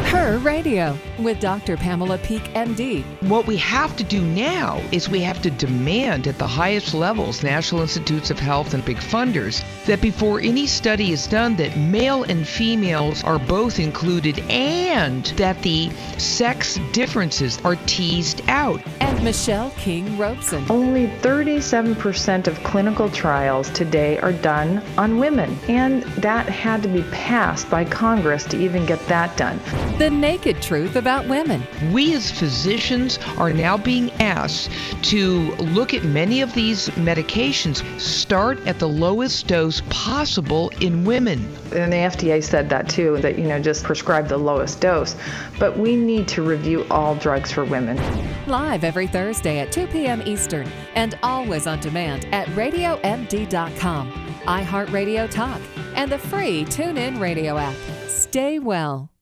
Her Radio with Dr. Pamela Peak, MD. What we have to do now is we have to demand at the highest levels, National Institutes of Health and big funders, that before any study is done, that male and females are both included and that the sex differences are teased out. And Michelle King Robeson. Only 37% of clinical trials today are done on women, and that had to be passed by Congress to even get that done. The naked truth about women. We as physicians are now being asked to look at many of these medications, start at the lowest dose possible in women. And the FDA said that too, that, just prescribe the lowest dose. But we need to review all drugs for women. Live every Thursday at 2 p.m. Eastern and always on demand at RadioMD.com, iHeartRadio Talk, and the free TuneIn Radio app. Stay well.